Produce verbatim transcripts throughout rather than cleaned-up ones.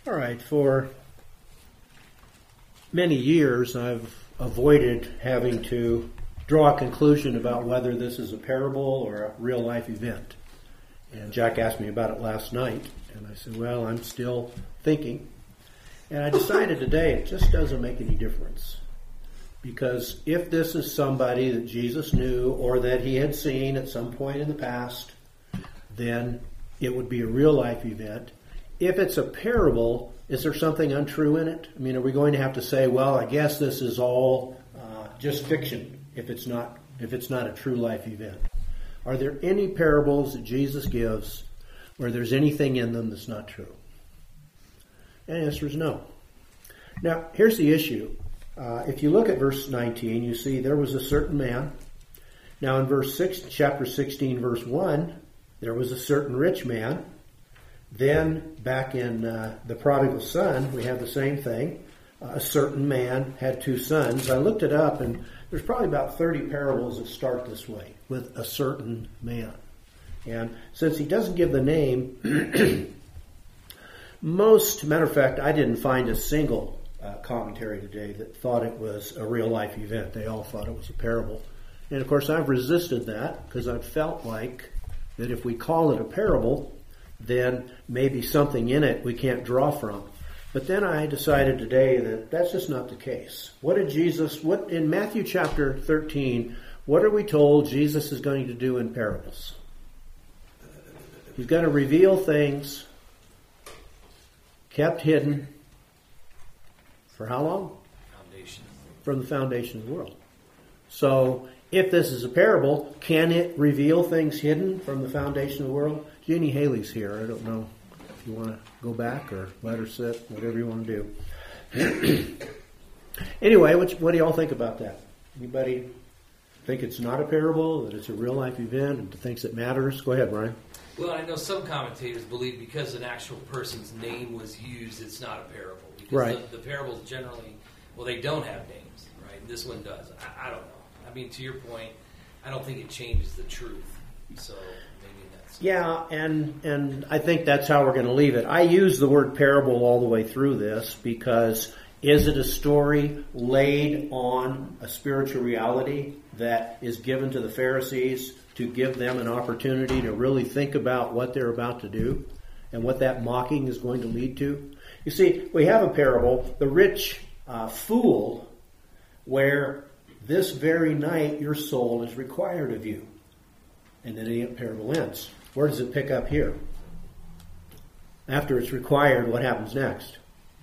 All right, for many years I've avoided having to draw a conclusion about whether this is a parable or a real-life event. And Jack asked me about it last night, and I said, well, I'm still thinking. And I decided today it just doesn't make any difference. Because if this is somebody that Jesus knew or that he had seen at some point in the past, then it would be a real-life event. If it's a parable, is there something untrue in it? I mean, are we going to have to say, well, I guess this is all uh, just fiction if it's not if it's not a true life event? Are there any parables that Jesus gives where there's anything in them that's not true? And the answer is no. Now, here's the issue. Uh, if you look at verse nineteen, you see there was a certain man. Now, in verse six, chapter sixteen, verse one, there was a certain rich man. Then, back in uh, the prodigal son, we have the same thing. Uh, a certain man had two sons. I looked it up, and there's probably about thirty parables that start this way, with a certain man. And since he doesn't give the name, most, matter of fact, I didn't find a single uh, commentary today that thought it was a real-life event. They all thought it was a parable. And, of course, I've resisted that because I've felt like that if we call it a parable, then maybe something in it we can't draw from. But then I decided today that that's just not the case. What did Jesus, what in Matthew chapter thirteen, what are we told Jesus is going to do in parables? He's going to reveal things kept hidden for how long? Foundation. From the foundation of the world. So, if this is a parable, can it reveal things hidden from the foundation of the world? Jeannie Haley's here. I don't know if you want to go back or let her sit, whatever you want to do. Anyway, what, what do you all think about that? Anybody think it's not a parable, that it's a real-life event, and thinks it matters? Go ahead, Brian. Well, I know some commentators believe because an actual person's name was used, it's not a parable. Because right. the, the parables generally, well, they don't have names, right? And this one does. I, I don't know. I mean, to your point, I don't think it changes the truth. So maybe that's... Yeah, and and I think that's how we're going to leave it. I use the word parable all the way through this because is it a story laid on a spiritual reality that is given to the Pharisees to give them an opportunity to really think about what they're about to do and what that mocking is going to lead to? You see, we have a parable, the rich uh, fool, where this very night your soul is required of you. And then the parable ends. Where does it pick up here? After it's required, what happens next?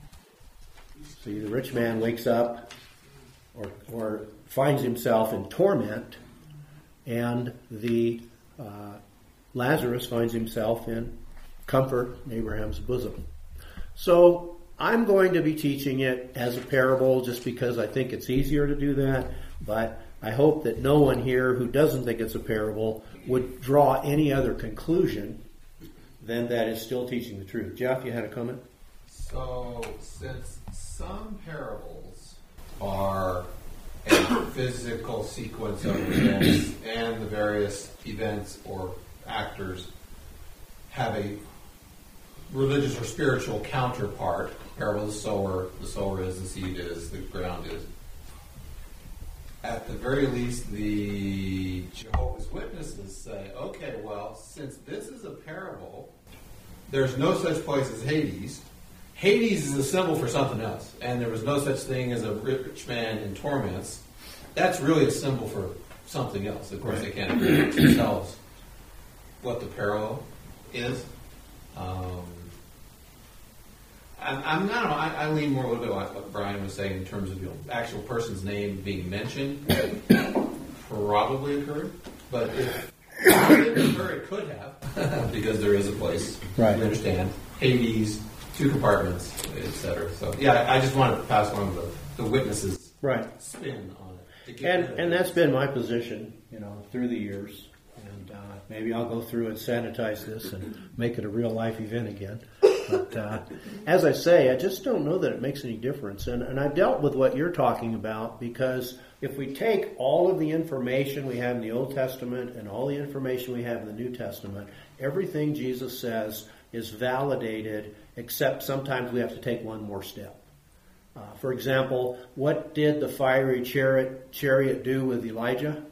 See, the rich man wakes up or, or finds himself in torment, and the uh, Lazarus finds himself in comfort in Abraham's bosom. So I'm going to be teaching it as a parable just because I think it's easier to do that, but I hope that no one here who doesn't think it's a parable would draw any other conclusion than that it's still teaching the truth. Jeff, you had a comment? So, since some parables are a physical sequence of events and the various events or actors have a religious or spiritual counterpart, parable the sower, the sower is, the seed is, the ground is. At the very least, the Jehovah's Witnesses say, okay, well, since this is a parable, there's no such place as Hades. Hades is a symbol for something else, and there was no such thing as a rich man in torments. That's really a symbol for something else. Of course, right. They can't agree tell us what the parable is. Um, I'm, I'm not. I, I lean more a little bit like what Brian was saying in terms of the you know, actual person's name being mentioned. Probably occurred, but if it didn't occur, it could have because there is a place. Right. You understand? Hades, two compartments, et cetera. So yeah, I just want to pass along the, the witnesses' right. spin on it. To get And and that's been my position, you know, through the years. And uh, maybe I'll go through and sanitize this and make it a real life event again. But uh, as I say, I just don't know that it makes any difference. And, and I've dealt with what you're talking about because if we take all of the information we have in the Old Testament and all the information we have in the New Testament, everything Jesus says is validated except sometimes we have to take one more step. Uh, for example, what did the fiery chariot, chariot do with Elijah?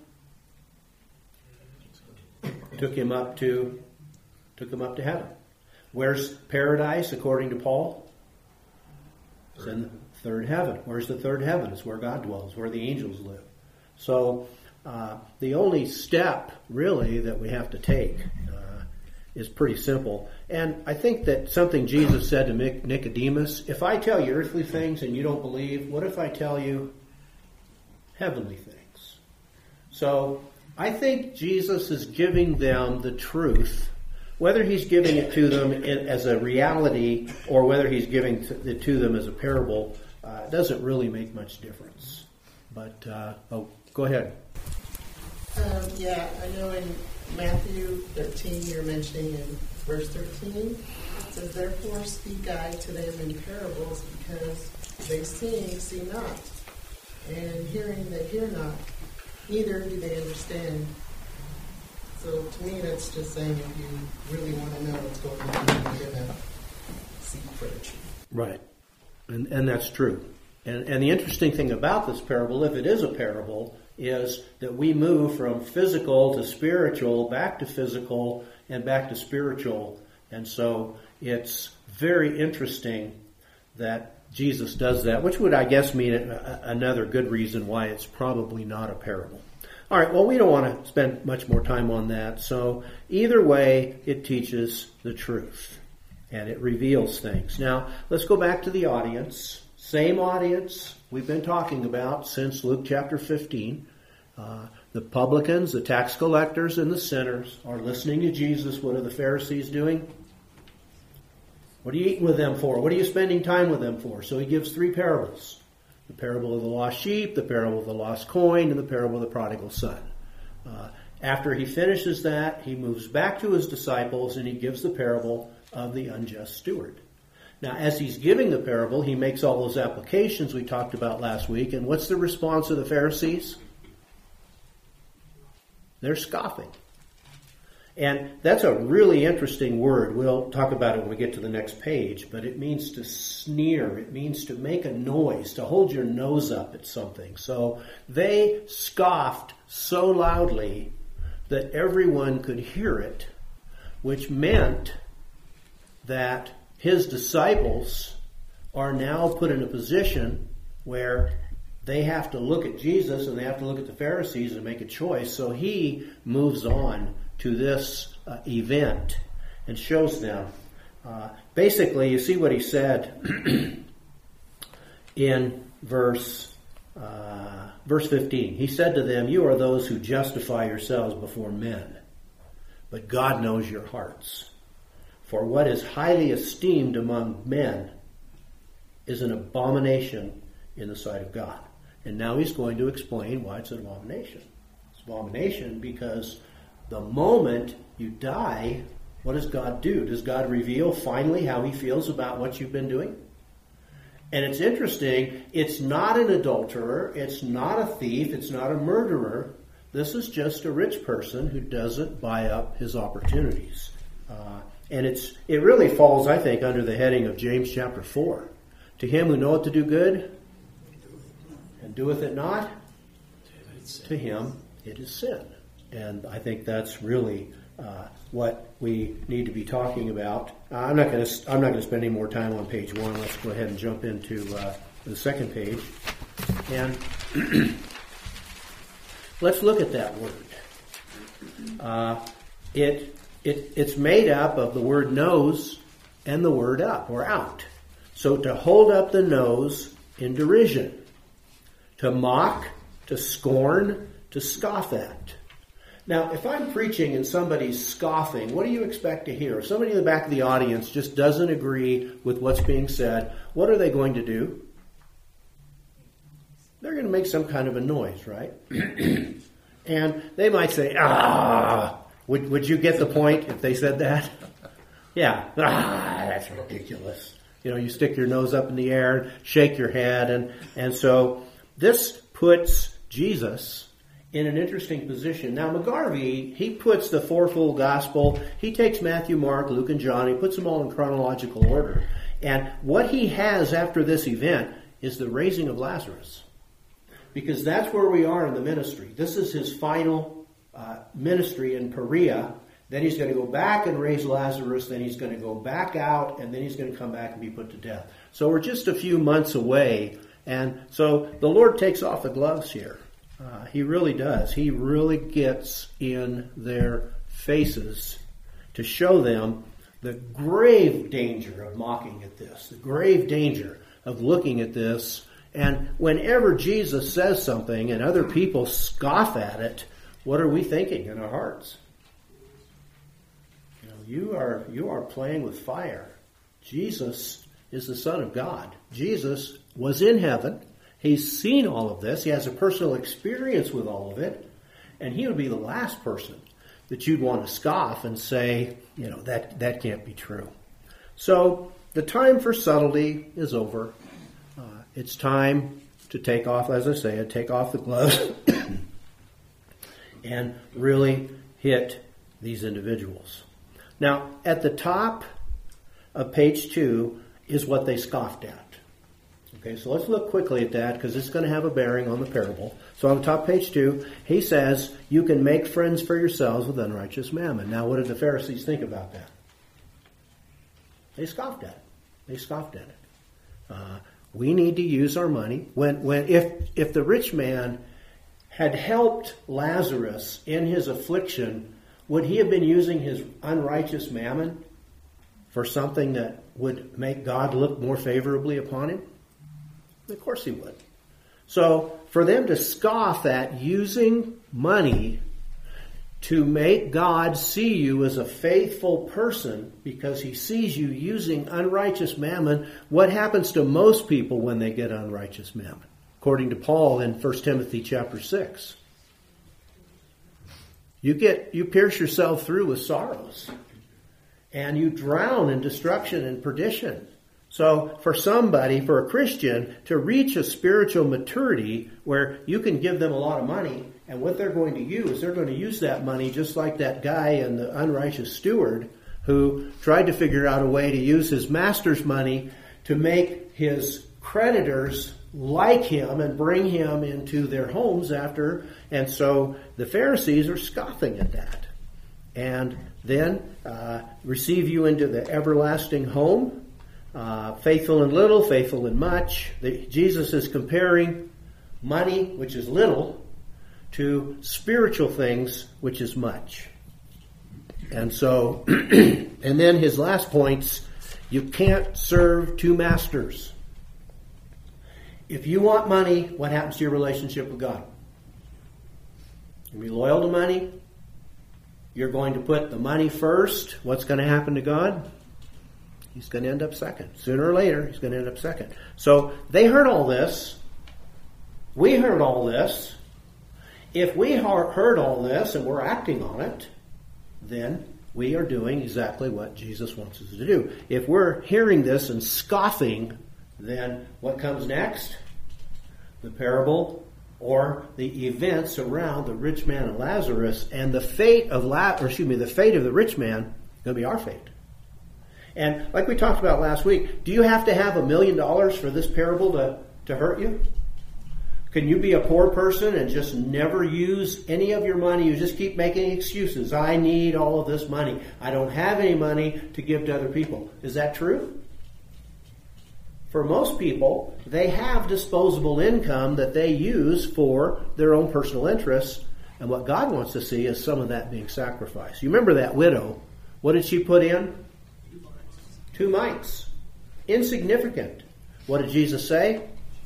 Took him up to, took him up to heaven. Where's paradise, according to Paul? It's in the third heaven. Where's the third heaven? It's where God dwells, where the angels live. So uh, the only step, really, that we have to take uh, is pretty simple. And I think that something Jesus said to Nicodemus, if I tell you earthly things and you don't believe, what if I tell you heavenly things? So I think Jesus is giving them the truth. Whether he's giving it to them as a reality or whether he's giving it to them as a parable uh, doesn't really make much difference. But, uh, oh, go ahead. Um, yeah, I know in Matthew thirteen you're mentioning in verse thirteen, it says, therefore speak I to them in parables, because they seeing, see not, and hearing, they hear not, neither do they understand. So to me, that's just saying if you really want to know what's going on, you're going to seek for the truth. Right. And and that's true. And and the interesting thing about this parable, if it is a parable, is that we move from physical to spiritual, back to physical, and back to spiritual. And so it's very interesting that Jesus does that, which would, I guess, mean a, another good reason why it's probably not a parable. All right, well, we don't want to spend much more time on that. So either way, it teaches the truth, and it reveals things. Now, let's go back to the audience. Same audience we've been talking about since Luke chapter fifteen. Uh, the publicans, the tax collectors, and the sinners are listening to Jesus. What are the Pharisees doing? What are you eating with them for? What are you spending time with them for? So he gives three parables. The parable of the lost sheep, the parable of the lost coin, and the parable of the prodigal son. Uh, after he finishes that, he moves back to his disciples and he gives the parable of the unjust steward. Now, as he's giving the parable, he makes all those applications we talked about last week. And what's the response of the Pharisees? They're scoffing. And that's a really interesting word. We'll talk about it when we get to the next page. But it means to sneer. It means to make a noise, to hold your nose up at something. So they scoffed so loudly that everyone could hear it, which meant that his disciples are now put in a position where they have to look at Jesus and they have to look at the Pharisees and make a choice. So he moves on to this uh, event and shows them. Uh, basically, you see what he said in verse uh, verse fifteen. He said to them, you are those who justify yourselves before men, but God knows your hearts. For what is highly esteemed among men is an abomination in the sight of God. And now he's going to explain why it's an abomination. It's an abomination because the moment you die, what does God do? Does God reveal finally how he feels about what you've been doing? And it's interesting, it's not an adulterer, it's not a thief, it's not a murderer. This is just a rich person who doesn't buy up his opportunities. Uh, and it's it really falls, I think, under the heading of James chapter four. To him who knoweth to do good, and doeth it not, to him it is sin. And I think that's really uh, what we need to be talking about. Uh, I'm not going to. I'm not going to spend any more time on page one. Let's go ahead and jump into uh, the second page, and let's look at that word. Uh, it it it's made up of the word nose and the word up or out. So to hold up the nose in derision, to mock, to scorn, to scoff at. Now, if I'm preaching and somebody's scoffing, what do you expect to hear? If somebody in the back of the audience just doesn't agree with what's being said, what are they going to do? They're going to make some kind of a noise, right? And they might say, ah, would, would you get the point if they said that? Yeah, ah, that's ridiculous. You know, you stick your nose up in the air, shake your head, and, and so this puts Jesus in an interesting position. Now, McGarvey, he puts the fourfold gospel, he takes Matthew, Mark, Luke, and John, he puts them all in chronological order. And what he has after this event is the raising of Lazarus. Because that's where we are in the ministry. This is his final uh, ministry in Perea. Then he's going to go back and raise Lazarus. Then he's going to go back out. And then he's going to come back and be put to death. So we're just a few months away. And so the Lord takes off the gloves here. Uh, he really does. He really gets in their faces to show them the grave danger of mocking at this. The grave danger of looking at this. And whenever Jesus says something and other people scoff at it, what are we thinking in our hearts? You know, you are you are playing with fire. Jesus is the Son of God. Jesus was in heaven. He's seen all of this. He has a personal experience with all of it. And he would be the last person that you'd want to scoff and say, you know, that, that can't be true. So the time for subtlety is over. Uh, it's time to take off, as I say, take off the gloves and really hit these individuals. Now, at the top of page two is what they scoffed at. Okay, so let's look quickly at that because it's going to have a bearing on the parable. So on the top page two, he says, you can make friends for yourselves with unrighteous mammon. Now, what did the Pharisees think about that? They scoffed at it. They scoffed at it. Uh, we need to use our money. When, when, if, if the rich man had helped Lazarus in his affliction, would he have been using his unrighteous mammon for something that would make God look more favorably upon him? Of course he would. So for them to scoff at using money to make God see you as a faithful person because he sees you using unrighteous mammon, what happens to most people when they get unrighteous mammon? According to Paul in First Timothy chapter six. You get you pierce yourself through with sorrows. And you drown in destruction and perdition. So for somebody, for a Christian, to reach a spiritual maturity where you can give them a lot of money, and what they're going to use, they're going to use that money just like that guy and the unrighteous steward who tried to figure out a way to use his master's money to make his creditors like him and bring him into their homes after. And so the Pharisees are scoffing at that. And then uh, receive you into the everlasting home. Uh, faithful in little, faithful in much. The, Jesus is comparing money, which is little, to spiritual things, which is much. And so, and then his last points, you can't serve two masters. If you want money, what happens to your relationship with God? You'll be loyal to money. You're going to put the money first. What's going to happen to God? He's going to end up second. Sooner or later, he's going to end up second. So they heard all this. We heard all this. If we heard all this and we're acting on it, then we are doing exactly what Jesus wants us to do. If we're hearing this and scoffing, then what comes next? The parable or the events around the rich man and Lazarus, and the fate of La- or excuse me, the fate of the rich man is going to be our fate. And like we talked about last week, do you have to have a million dollars for this parable to, to hurt you? Can you be a poor person and just never use any of your money? You just keep making excuses. I need all of this money. I don't have any money to give to other people. Is that true? For most people, they have disposable income that they use for their own personal interests. And what God wants to see is some of that being sacrificed. You remember that widow. What did she put in? Two mites. Insignificant. What did Jesus say?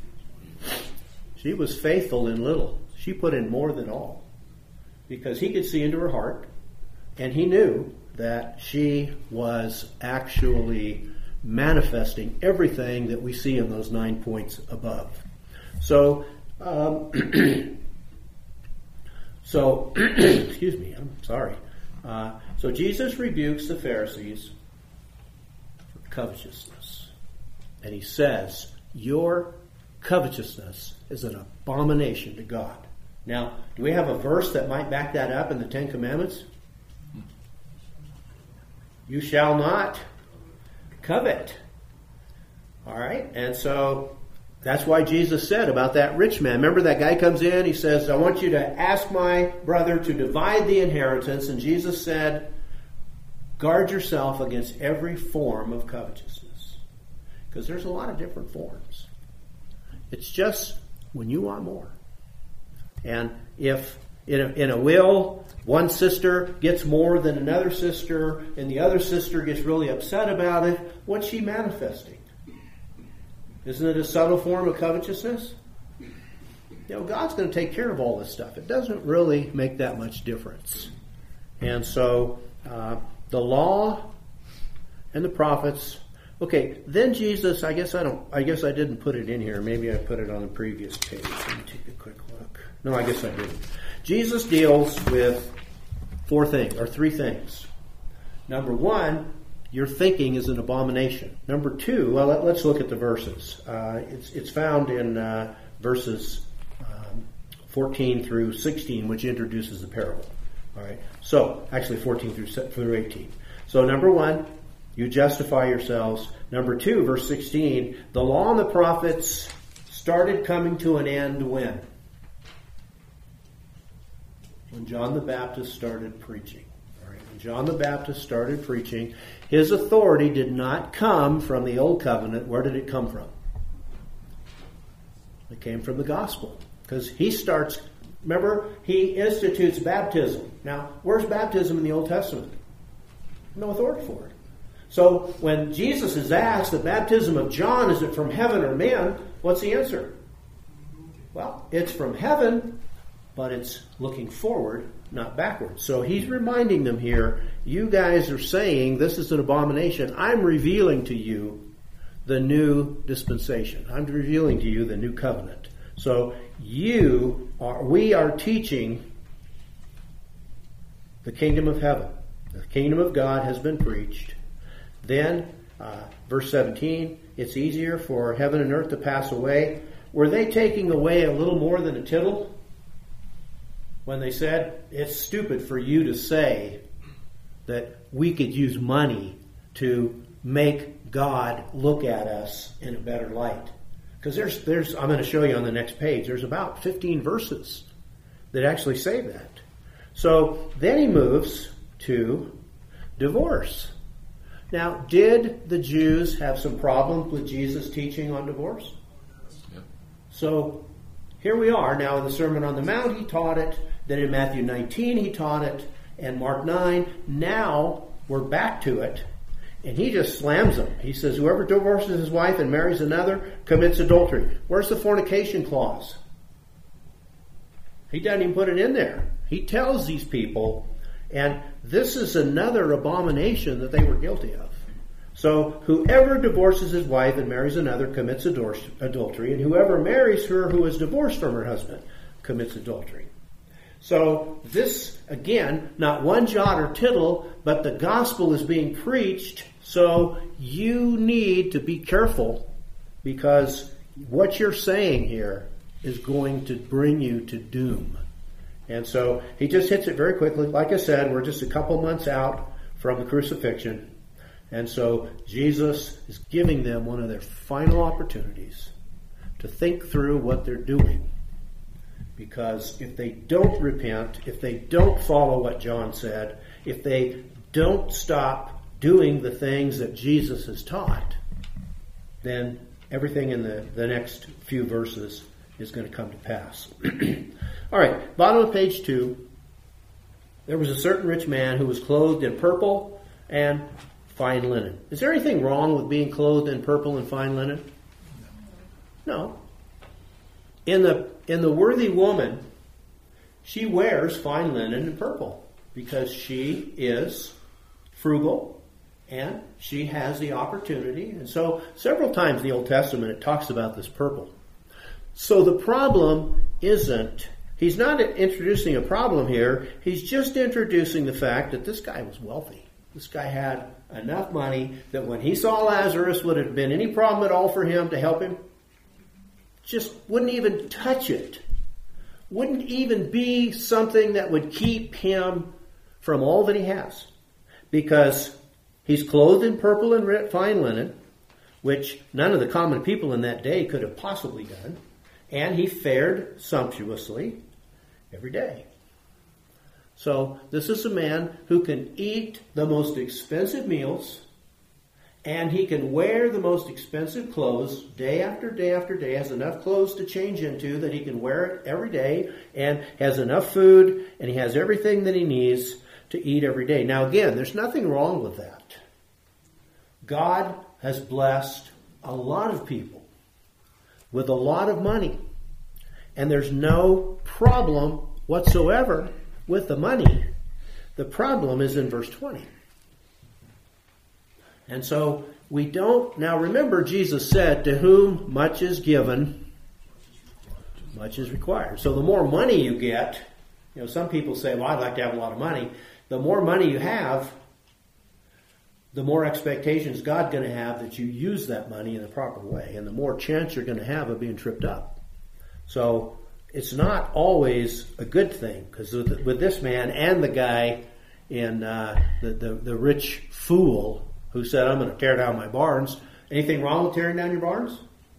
She was faithful in little. She put in more than all. Because he could see into her heart. And he knew that she was actually manifesting everything that we see in those nine points above. So, um, so, excuse me, I'm sorry. Uh, so Jesus rebukes the Pharisees covetousness. And he says, your covetousness is an abomination to God. Now, do we have a verse that might back that up in the Ten Commandments? You shall not covet. All right? And so that's why Jesus said about that rich man. Remember that guy comes in, he says, I want you to ask my brother to divide the inheritance. And Jesus said, guard yourself against every form of covetousness. Because there's a lot of different forms. It's just when you want more. And if in a, in a will, one sister gets more than another sister, and the other sister gets really upset about it, what's she manifesting? Isn't it a subtle form of covetousness? You know, God's going to take care of all this stuff. It doesn't really make that much difference. And so, uh, the law and the prophets. Okay, then Jesus, I guess I don't, I guess I didn't put it in here. Maybe I put it on the previous page. Let me take a quick look. No, I guess I didn't. Jesus deals with four things, or three things. Number one, your thinking is an abomination. Number two, well, let, let's look at the verses. Uh, it's, it's found in uh, verses um, fourteen through sixteen, which introduces the parable. All right. So, actually fourteen through through eighteen. So, number one, you justify yourselves. Number two, verse sixteen, the law and the prophets started coming to an end when? When John the Baptist started preaching. All right. When John the Baptist started preaching, his authority did not come from the old covenant. Where did it come from? It came from the gospel. Because he starts, remember, he institutes baptism. Now, where's baptism in the Old Testament? No authority for it. So when Jesus is asked, the baptism of John, is it from heaven or men? What's the answer? Well, it's from heaven, but it's looking forward, not backward. So he's reminding them here, you guys are saying this is an abomination. I'm revealing to you the new dispensation. I'm revealing to you the new covenant. So you are, we are teaching the kingdom of heaven. The kingdom of God has been preached. Then, uh, verse seventeen, it's easier for heaven and earth to pass away. Were they taking away a little more than a tittle? When they said, it's stupid for you to say that we could use money to make God look at us in a better light. Because there's, there's, I'm going to show you on the next page, there's about fifteen verses that actually say that. So then he moves to divorce. Now, did the Jews have some problems with Jesus teaching on divorce? Yep. So here we are. Now in the Sermon on the Mount he taught it. Then in Matthew nineteen he taught it. And Mark nine. Now we're back to it. And he just slams them. He says, whoever divorces his wife and marries another commits adultery. Where's the fornication clause? He doesn't even put it in there. He tells these people, and this is another abomination that they were guilty of. So whoever divorces his wife and marries another commits adultery, and whoever marries her who is divorced from her husband commits adultery. So this, again, not one jot or tittle, but the gospel is being preached. So you need to be careful, because what you're saying here is going to bring you to doom. And so he just hits it very quickly. Like I said, we're just a couple months out from the crucifixion. And so Jesus is giving them one of their final opportunities to think through what they're doing. Because if they don't repent, if they don't follow what John said, if they don't stop doing the things that Jesus has taught, then everything in the, the next few verses is going to come to pass. All right, bottom of page two. There was a certain rich man who was clothed in purple and fine linen. Is there anything wrong with being clothed in purple and fine linen? No. In the in the worthy woman, she wears fine linen and purple because she is frugal and she has the opportunity. And so several times in the Old Testament it talks about this purple. So the problem isn't, he's not introducing a problem here. He's just introducing the fact that this guy was wealthy. This guy had enough money that when he saw Lazarus, would it have been any problem at all for him to help him? Just wouldn't even touch it. Wouldn't even be something that would keep him from all that he has. Because he's clothed in purple and fine linen. which none of the common people in that day could have possibly done. And he fared sumptuously every day. So this is a man who can eat the most expensive meals, and he can wear the most expensive clothes day after day after day, has enough clothes to change into that he can wear it every day, and has enough food, and he has everything that he needs to eat every day. Now again, there's nothing wrong with that. God has blessed a lot of people with a lot of money, and there's no problem whatsoever with the money. The problem is in verse twenty. And so we don't, now remember Jesus said, to whom much is given, much is required. So the more money you get, you know, some people say, well, I'd like to have a lot of money. The more money you have, the more expectations God's going to have that you use that money in the proper way, and the more chance you're going to have of being tripped up. So it's not always a good thing, because with, with this man and the guy in uh, the, the the rich fool who said, I'm going to tear down my barns. Anything wrong with tearing down your barns?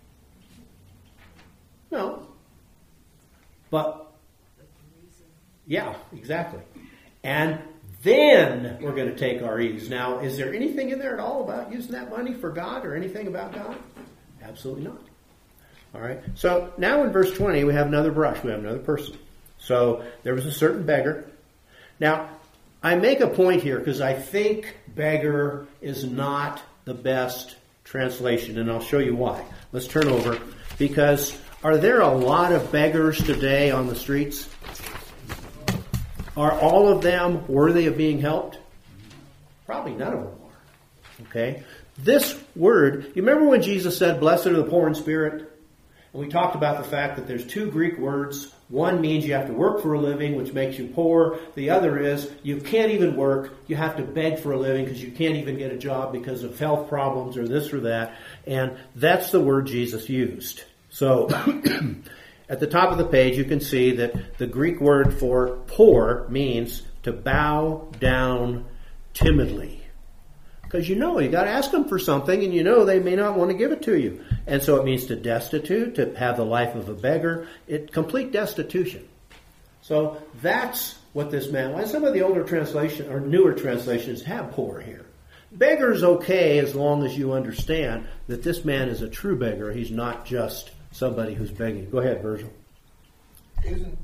No. But, yeah, exactly. And then we're going to take our ease. Now, is there anything in there at all about using that money for God or anything about God? Absolutely not. All right. So now in verse twenty, we have another brush. We have another person. So there was a certain beggar. Now, I make a point here because I think beggar is not the best translation, and I'll show you why. Let's turn over. Because are there a lot of beggars today on the streets? Are all of them worthy of being helped? Probably none of them are. Okay? This word, you remember when Jesus said, blessed are the poor in spirit? And we talked about the fact that there's two Greek words. One means you have to work for a living, which makes you poor. The other is you can't even work. You have to beg for a living because you can't even get a job because of health problems or this or that. And that's the word Jesus used. So at the top of the page, you can see that the Greek word for poor means to bow down timidly. Because you know, you got to ask them for something, and you know they may not want to give it to you. And so it means to destitute, to have the life of a beggar, it complete destitution. So that's what this man was. Some of the older translation or newer translations have poor here. Beggar's okay as long as you understand that this man is a true beggar. He's not just somebody who's begging. Go ahead, Virgil. Isn't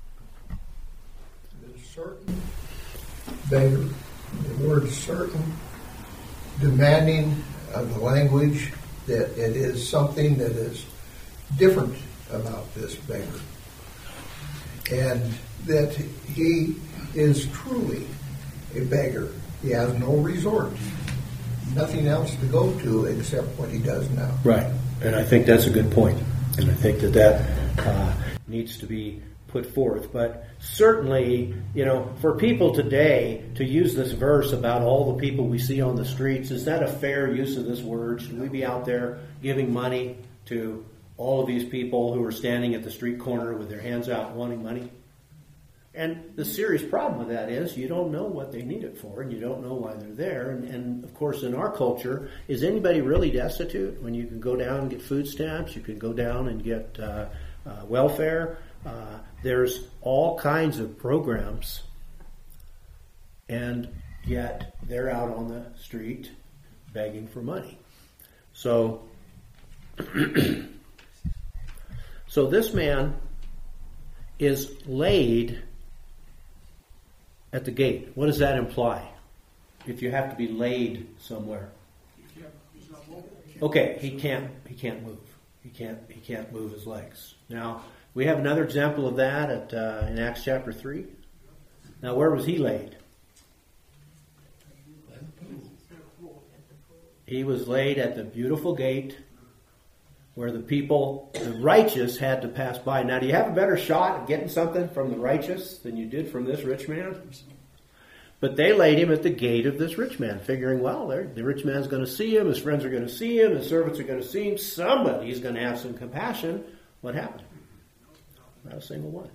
the certain beggar, the word certain, demanding of the language that it is something that is different about this beggar, and that he is truly a beggar. He has no resort, nothing else to go to except what he does now. Right, and I think that's a good point, and I think that that uh, needs to be put forth. But certainly, you know, for people today to use this verse about all the people we see on the streets, is that a fair use of this word? Should we be out there giving money to all of these people who are standing at the street corner with their hands out wanting money? And the serious problem with that is you don't know what they need it for, and you don't know why they're there. And, and of course, in our culture, is anybody really destitute when you can go down and get food stamps, you can go down and get uh, uh, welfare? Uh, there's all kinds of programs, and yet they're out on the street begging for money. So, so this man is laid at the gate. What does that imply? If you have to be laid somewhere. Okay, he can't. He can't move. He can't. He can't move his legs. Now. We have another example of that at, uh, in Acts chapter three. Now, where was he laid? He was laid at the beautiful gate where the people, the righteous, had to pass by. Now, do you have a better shot at getting something from the righteous than you did from this rich man? But they laid him at the gate of this rich man, figuring, well, the rich man's going to see him, his friends are going to see him, his servants are going to see him, somebody's going to have some compassion. What happened? Not a single one.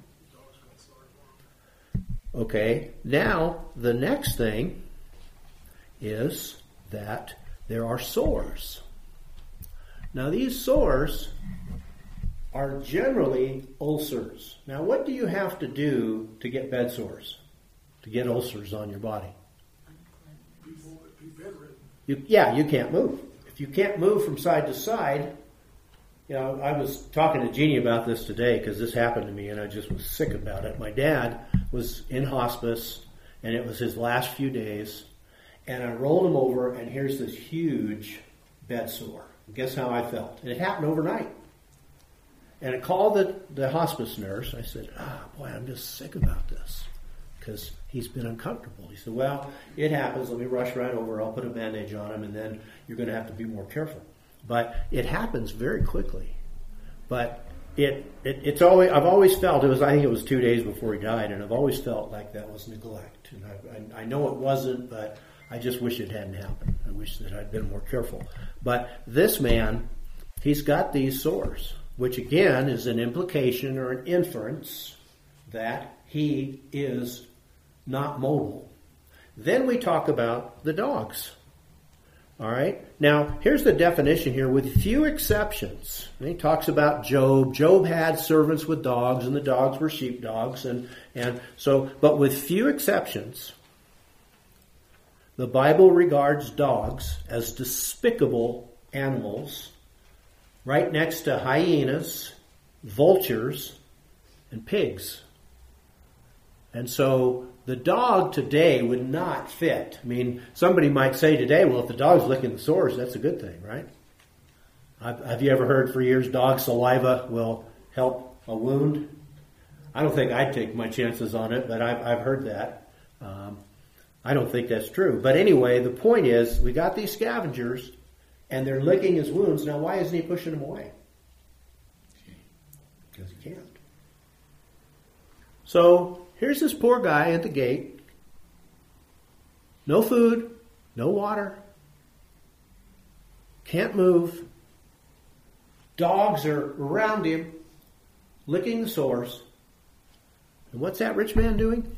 Okay, now the next thing is that there are sores. Now these sores are generally ulcers. Now what do you have to do to get bed sores? To get ulcers on your body? You, yeah, you can't move. If you can't move from side to side, you know, I was talking to Jeannie about this today because this happened to me and I just was sick about it. My dad was in hospice and it was his last few days, and I rolled him over and here's this huge bed sore. Guess how I felt? And it happened overnight. And I called the, the hospice nurse. I said, ah, boy, I'm just sick about this because he's been uncomfortable. He said, well, it happens. Let me rush right over. I'll put a bandage on him, and then you're going to have to be more careful. But it happens very quickly. But it, it it's always I've always felt, it was, I think it was two days before he died, and I've always felt like that was neglect. And I, I, I know it wasn't, but I just wish it hadn't happened. I wish that I'd been more careful. But this man, he's got these sores, which again is an implication or an inference that he is not mobile. Then we talk about the dogs. All right? Now, here's the definition here, with few exceptions. And he talks about Job. Job had servants with dogs, and the dogs were sheepdogs. And, and so, but with few exceptions, the Bible regards dogs as despicable animals, right next to hyenas, vultures, and pigs. And so the dog today would not fit. I mean, somebody might say today, well, if the dog's licking the sores, that's a good thing, right? Have you ever heard for years dog saliva will help a wound? I don't think I'd take my chances on it, but I've, I've heard that. Um, I don't think that's true. But anyway, the point is, we got these scavengers, and they're licking his wounds. Now, why isn't he pushing them away? Because he can't. So, here's this poor guy at the gate. No food, no water. Can't move. Dogs are around him, licking the sores. And what's that rich man doing?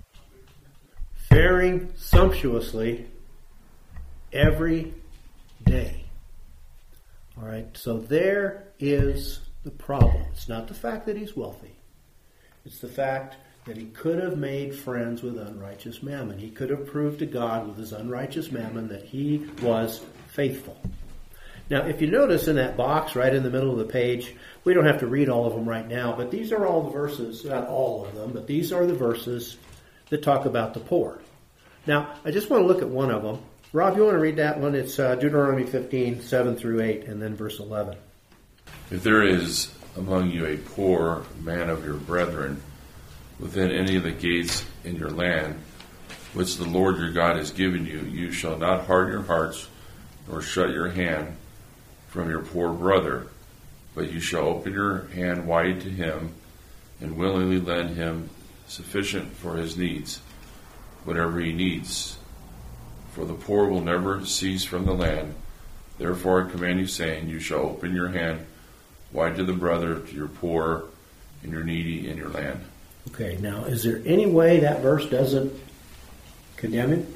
Faring sumptuously every day. All right, so there is the problem. It's not the fact that he's wealthy. It's the fact that he could have made friends with unrighteous mammon. He could have proved to God with his unrighteous mammon that he was faithful. Now, if you notice in that box right in the middle of the page, we don't have to read all of them right now, but these are all the verses, not all of them, but these are the verses that talk about the poor. Now, I just want to look at one of them. Rob, you want to read that one? It's uh, Deuteronomy fifteen, seven through eight, and then verse eleven. If there is among you a poor man of your brethren within any of the gates in your land, which the Lord your God has given you, you shall not harden your hearts, nor shut your hand from your poor brother, but you shall open your hand wide to him, and willingly lend him sufficient for his needs, whatever he needs. For the poor will never cease from the land. Therefore I command you, saying, you shall open your hand wide to the brother, to your poor, and your needy in your land. Okay, now, is there any way that verse doesn't condemn him?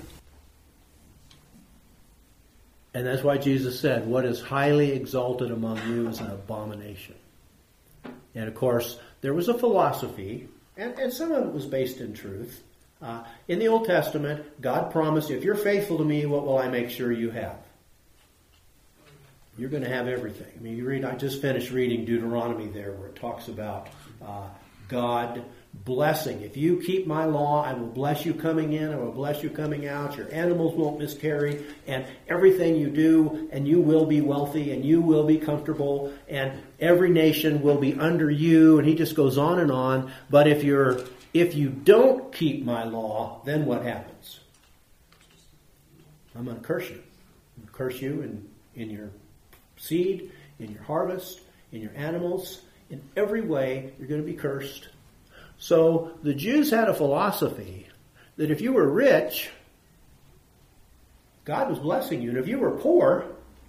And that's why Jesus said, what is highly exalted among you is an abomination. And of course, there was a philosophy, and, and some of it was based in truth. Uh, in the Old Testament, God promised, if you're faithful to me, what will I make sure you have? You're going to have everything. I mean, you read. I just finished reading Deuteronomy there, where it talks about uh, God blessing. If you keep my law, I will bless you coming in, I will bless you coming out. Your animals won't miscarry, and everything you do, and you will be wealthy, and you will be comfortable, and every nation will be under you. And he just goes on and on. But if you're if you don't keep my law, then what happens? I'm going to curse you. I'm going to curse you in, in your seed, in your harvest, in your animals. In every way, you're going to be cursed. So the Jews had a philosophy that if you were rich, God was blessing you. And if you were poor,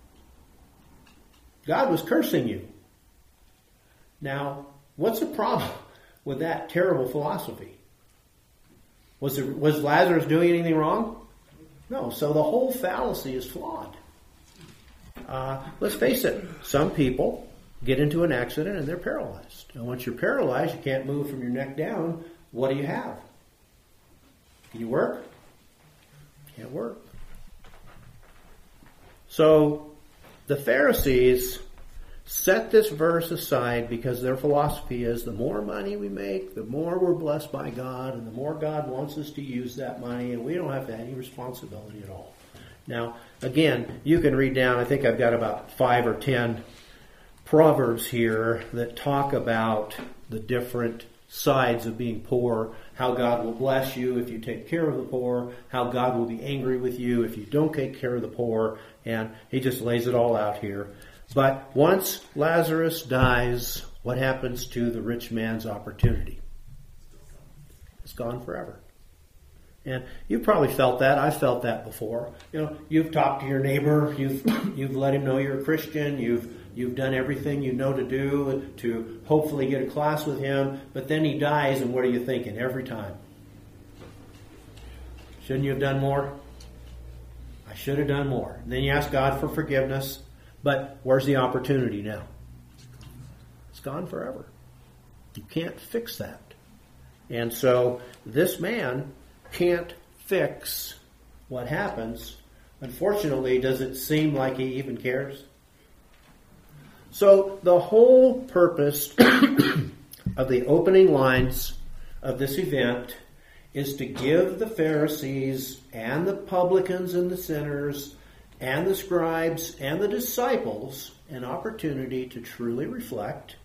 God was cursing you. Now, what's the problem with that terrible philosophy? Was, there, was Lazarus doing anything wrong? No. So the whole fallacy is flawed. uh, let's face it, some people get into an accident and they're paralyzed. And once you're paralyzed, you can't move from your neck down. What do you have? Can you work? Can't work. So the Pharisees set this verse aside because their philosophy is the more money we make, the more we're blessed by God, and the more God wants us to use that money, and we don't have any responsibility at all. Now, again, you can read down, I think I've got about five or ten proverbs here that talk about the different sides of being poor, how God will bless you if you take care of the poor, how God will be angry with you if you don't take care of the poor, and he just lays it all out here. But once Lazarus dies, what happens to the rich man's opportunity? It's gone forever. And you've probably felt that. I've felt that before. You know, you've talked to your neighbor, you've you've let him know you're a Christian, you've you've done everything you know to do to hopefully get a class with him, but then he dies, and what are you thinking every time? Shouldn't you have done more? I should have done more. And then you ask God for forgiveness, but where's the opportunity now? It's gone forever. You can't fix that. And so this man can't fix what happens. Unfortunately, does it seem like he even cares? So the whole purpose of the opening lines of this event is to give the Pharisees and the publicans and the sinners and the scribes and the disciples an opportunity to truly reflect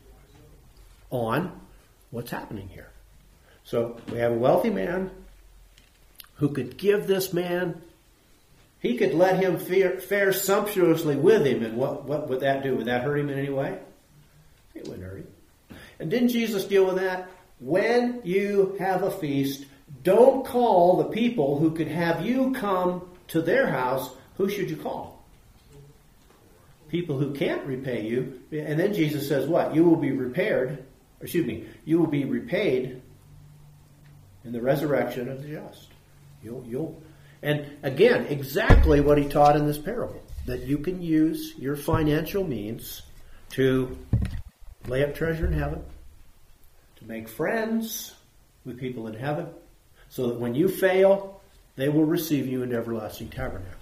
on what's happening here. So we have a wealthy man who could give this man, he could let him fare, fare sumptuously with him, and what, what would that do? Would that hurt him in any way? It wouldn't hurt him. And didn't Jesus deal with that? When you have a feast, don't call the people who could have you come to their house. Who should you call? People who can't repay you. And then Jesus says what? You will be repaired, or excuse me, you will be repaid in the resurrection of the just. You'll, you'll, and again, exactly what he taught in this parable, that you can use your financial means to lay up treasure in heaven, to make friends with people in heaven, so that when you fail, they will receive you into everlasting tabernacles.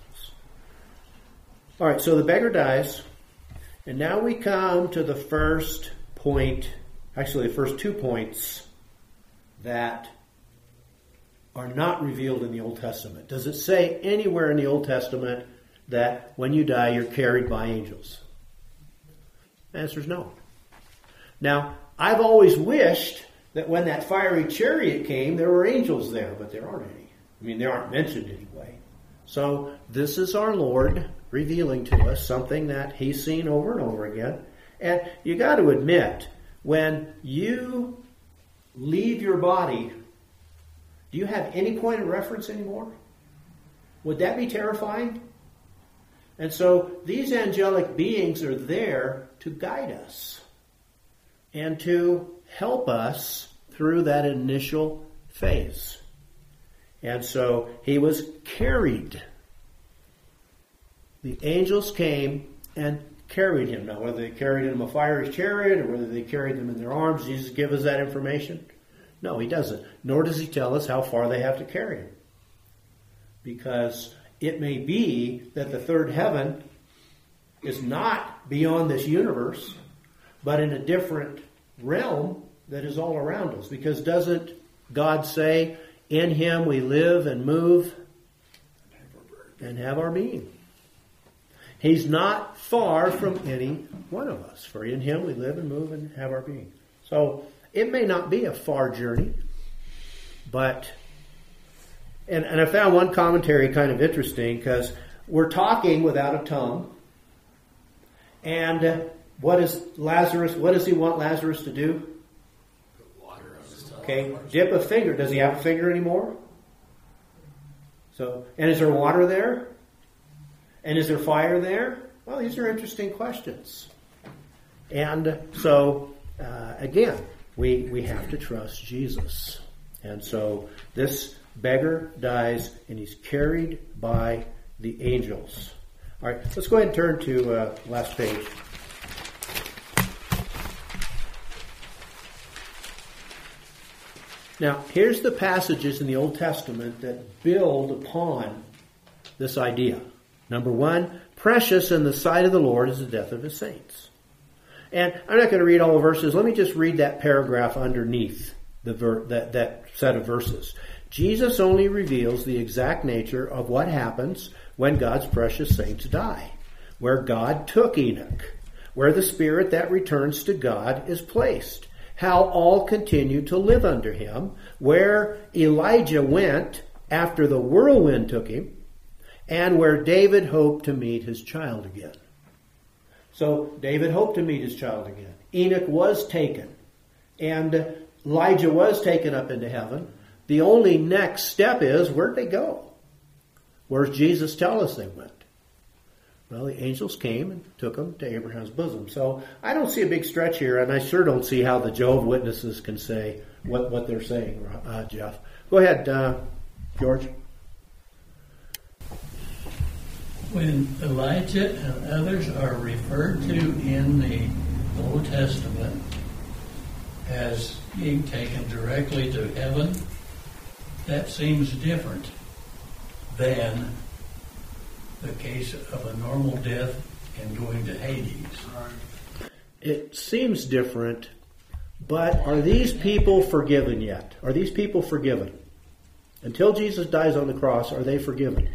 All right, so the beggar dies, and now we come to the first point, actually the first two points that are not revealed in the Old Testament. Does it say anywhere in the Old Testament that when you die, you're carried by angels? The answer is no. Now, I've always wished that when that fiery chariot came, there were angels there, but there aren't any. I mean, they aren't mentioned anyway. So this is our Lord revealing to us something that he's seen over and over again. And you got to admit, when you leave your body, do you have any point of reference anymore? Would that be terrifying? And so these angelic beings are there to guide us and to help us through that initial phase. And so he was carried. The angels came and carried him. Now, whether they carried him in a fiery chariot or whether they carried him in their arms, Jesus give us that information? No, he doesn't. Nor does he tell us how far they have to carry him. Because it may be that the third heaven is not beyond this universe, but in a different realm that is all around us. Because doesn't God say, in him we live and move and have our being? He's not far from any one of us. For in him we live and move and have our being. So it may not be a far journey, but, and, and I found one commentary kind of interesting because we're talking without a tongue. And uh, what is Lazarus, what does he want Lazarus to do? Put water on his tongue. Okay, dip a finger. Does he have a finger anymore? So, and is there water there? And is there fire there? Well, these are interesting questions. And so, uh, again, we, we have to trust Jesus. And so this beggar dies and he's carried by the angels. All right, let's go ahead and turn to uh, last page. Now, here's the passages in the Old Testament that build upon this idea. Number one, precious in the sight of the Lord is the death of his saints. And I'm not going to read all the verses. Let me just read that paragraph underneath the ver- that, that set of verses. Jesus only reveals the exact nature of what happens when God's precious saints die, where God took Enoch, where the spirit that returns to God is placed, how all continue to live under him, where Elijah went after the whirlwind took him, and where David hoped to meet his child again. So David hoped to meet his child again. Enoch was taken, and Elijah was taken up into heaven. The only next step is, where'd they go? Where's Jesus tell us they went? Well, the angels came and took them to Abraham's bosom. So I don't see a big stretch here, and I sure don't see how the Jehovah's Witnesses can say what, what they're saying, uh, Jeff. Go ahead, uh, George. When Elijah and others are referred to in the Old Testament as being taken directly to heaven, that seems different than the case of a normal death and going to Hades. It seems different, but are these people forgiven yet? Are these people forgiven? Until Jesus dies on the cross, are they forgiven?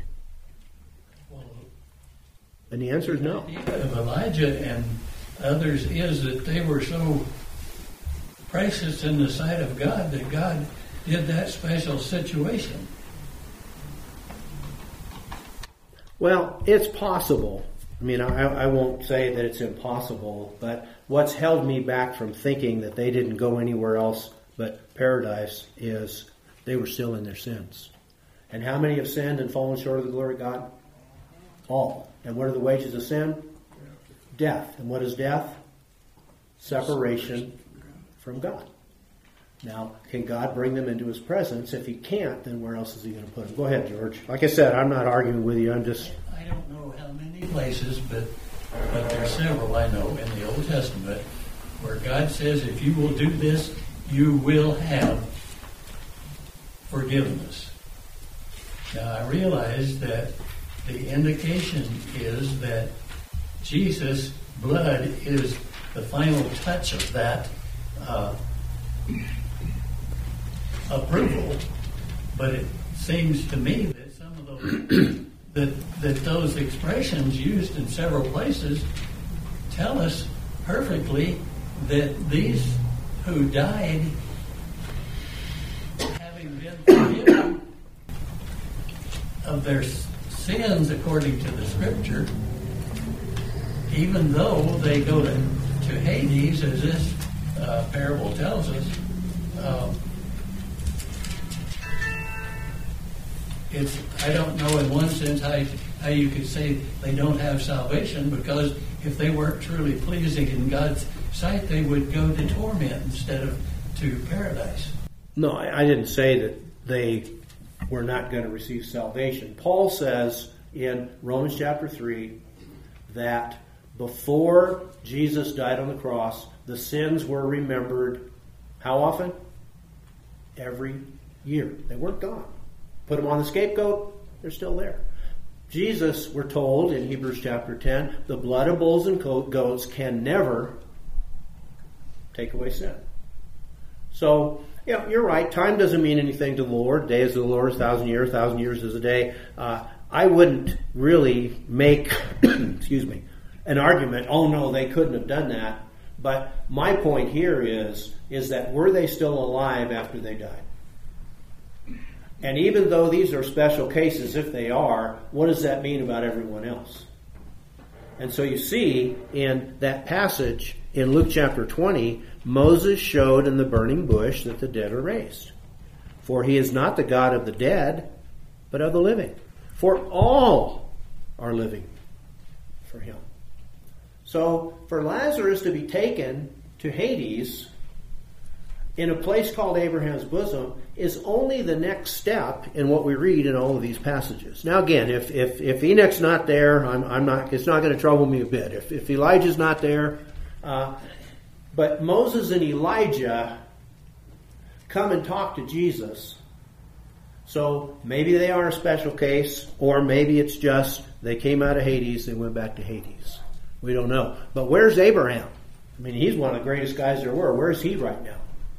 And the answer is no. The idea of Elijah and others is that they were so precious in the sight of God that God did that special situation. Well, it's possible. I mean, I, I won't say that it's impossible, but what's held me back from thinking that they didn't go anywhere else but paradise is they were still in their sins. And how many have sinned and fallen short of the glory of God? All. And what are the wages of sin? Death. And what is death? Separation from God. Now, can God bring them into his presence? If he can't, then where else is he going to put them? Go ahead, George. Like I said, I'm not arguing with you. I'm just... I don't know how many places, but, but there are several I know in the Old Testament where God says, if you will do this, you will have forgiveness. Now, I realize that the indication is that Jesus' blood is the final touch of that uh, approval, but it seems to me that some of those that that those expressions used in several places tell us perfectly that these who died, having been forgiven of their sins according to the Scripture, even though they go to, to Hades, as this uh, parable tells us, um, it's I don't know in one sense how, how you could say they don't have salvation, because if they weren't truly pleasing in God's sight, they would go to torment instead of to paradise. No, I, I didn't say that they were not going to receive salvation. Paul says in Romans chapter three that before Jesus died on the cross, the sins were remembered how often? Every year. They weren't gone. Put them on the scapegoat, they're still there. Jesus, we're told in Hebrews chapter ten, the blood of bulls and goats can never take away sin. So, you know, you're right. Time doesn't mean anything to the Lord. Day is the Lord's, thousand years, thousand years is a day. Uh, I wouldn't really make, excuse me, an argument, oh no, they couldn't have done that. But my point here is, is that were they still alive after they died? And even though these are special cases, if they are, what does that mean about everyone else? And so you see in that passage in Luke chapter twenty, Moses showed in the burning bush that the dead are raised. For he is not the God of the dead, but of the living. For all are living for him. So for Lazarus to be taken to Hades, in a place called Abraham's bosom is only the next step in what we read in all of these passages. Now, again, if if, if Enoch's not there, I'm, I'm not. It's not going to trouble me a bit. If if Elijah's not there, uh, but Moses and Elijah come and talk to Jesus. So maybe they are a special case, or maybe it's just they came out of Hades, they went back to Hades. We don't know. But where's Abraham? I mean, he's one of the greatest guys there were. Where's he right now?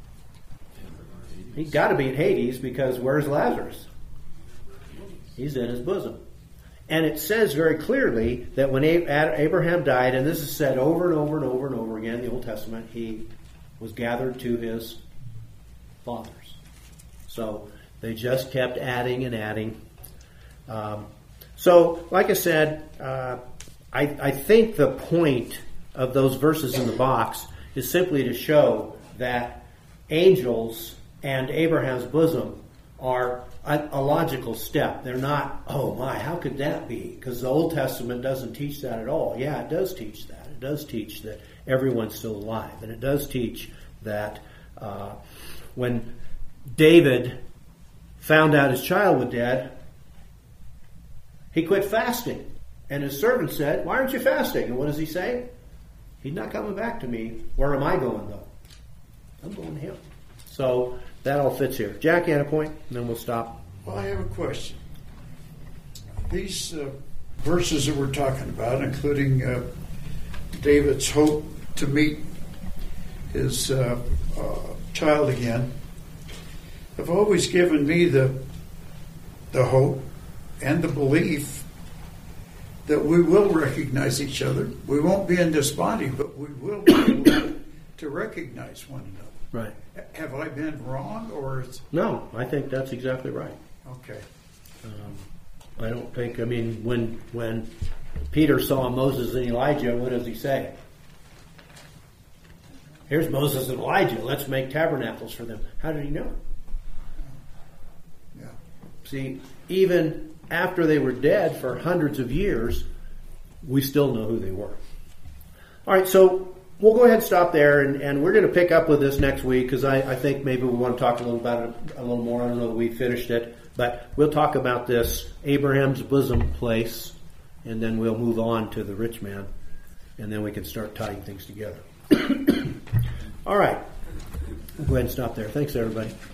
He's got to be in Hades, because where's Lazarus? He's in his bosom. And it says very clearly that when Abraham died, and this is said over and over and over and over again in the Old Testament, he was gathered to his fathers. So they just kept adding and adding. Um, so, like I said, uh, I, I think the point of those verses in the box is simply to show that angels and Abraham's bosom are a, a logical step. They're not, oh my, how could that be? Because the Old Testament doesn't teach that at all. Yeah, it does teach that. It does teach that everyone's still alive. And it does teach that uh, when David found out his child was dead, he quit fasting. And his servant said, why aren't you fasting? And what does he say? He's not coming back to me. Where am I going, though? I'm going to him. So that all fits here. Jack, you had a point, and then we'll stop. Well, I have a question. These uh, verses that we're talking about, including uh, David's hope to meet his uh, uh, child again, have always given me the the hope and the belief that we will recognize each other. We won't be in this body, but we will be able to recognize one another. Right. Have I been wrong, or is... No, I think that's exactly right. Okay. Um, I don't think, I mean, when when Peter saw Moses and Elijah, what does he say? Here's Moses and Elijah. Let's make tabernacles for them. How did he know? Yeah. See, even after they were dead for hundreds of years, we still know who they were. All right, so we'll go ahead and stop there, and, and we're going to pick up with this next week, because I, I think maybe we want to talk a little about it a little more. I don't know that we finished it, but we'll talk about this Abraham's bosom place, and then we'll move on to the rich man, and then we can start tying things together. All right, we'll go ahead and stop there. Thanks, everybody.